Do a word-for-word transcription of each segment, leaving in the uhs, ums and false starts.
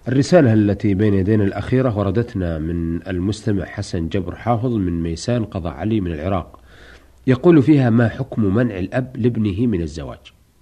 الرسالة التي بين يدينا الأخيرة وردتنا من المستمع حسن جبر حافظ من ميسان قضاء علي من العراق، يقول فيها: ما حكم منع الأب لابنه من الزواج؟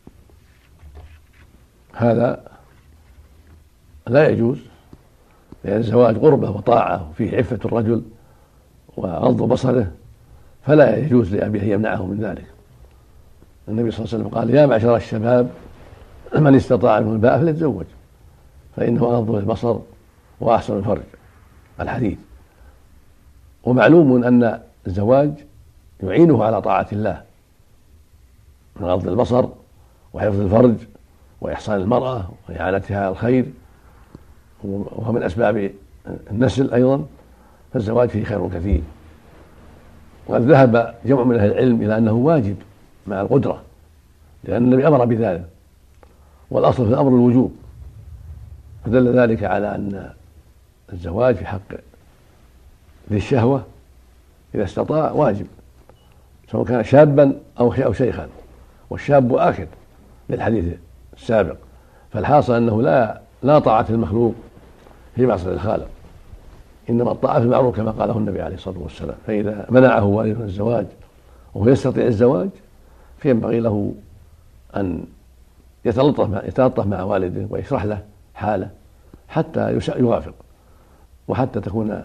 هذا لا يجوز، لأن الزواج قربة وطاعة وفيه عفة الرجل وغض بصره، فلا يجوز لأبيه يمنعه من ذلك. النبي صلى الله عليه وسلم قال: يا معشر الشباب من استطاع منكم الباءة فليتزوج فإنه أغض للبصر وأحسن الفرج، الحديث. ومعلوم أن الزواج يعينه على طاعة الله من غض البصر وحفظ الفرج وإحصان المرأة وإعانتها على الخير، وهو من أسباب النسل أيضا، فالزواج فيه خير كثير. وقد ذهب جمع من أهل العلم إلى أنه واجب مع القدرة، لأن النبي أمر بذلك، والأصل في الأمر الوجوب، فدل ذلك على أن الزواج في حق ذي الشهوة إذا استطاع واجب، سواء كان شابا أو شيخا، والشاب آخر للحديث السابق. فالحاصل أنه لا لا طاعة المخلوق في معصية الخالق، إنما الطاعة في المعروف كما قاله النبي عليه الصلاة والسلام. فإذا منعه والده الزواج وهو يستطيع الزواج فينبغي له أن يتلطف مع, يتلطف مع والده ويشرح له حاله حتى يوافق، وحتى تكون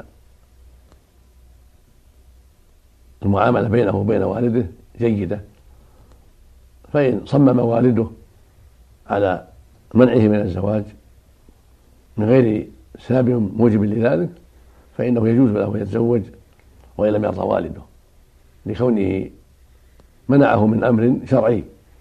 المعاملة بينه وبين والده جيدة. فإن صمم والده على منعه من الزواج من غير سبب موجب لذلك فإنه يجوز له أن يتزوج وإن لم يرضى والده، لكونه منعه من أمر شرعي،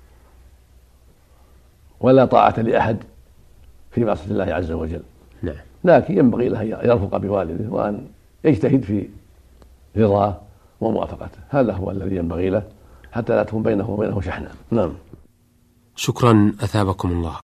ولا طاعة لأحد في معصية الله عز وجل. نعم. لكن ينبغي له أن يرفق بوالده وأن يجتهد في رضاه وموافقته، هذا هو الذي ينبغي له حتى لا تكون بينه وبينه شحنة. نعم. شكرا أثابكم الله.